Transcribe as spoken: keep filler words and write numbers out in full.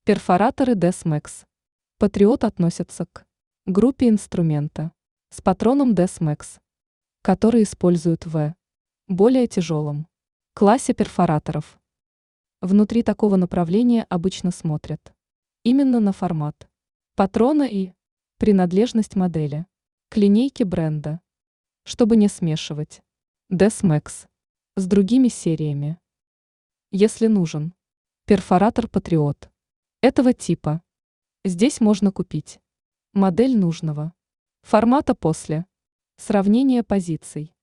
Перфораторы Desmax. Patriot относятся к группе инструмента с патроном Desmax, который используют в более тяжелом классе перфораторов. Внутри такого направления обычно смотрят именно на формат патрона и принадлежность модели к линейке бренда, чтобы не смешивать Desmax с другими сериями. Если нужен перфоратор Patriot этого типа, здесь можно купить модель нужного формата после сравнения позиций.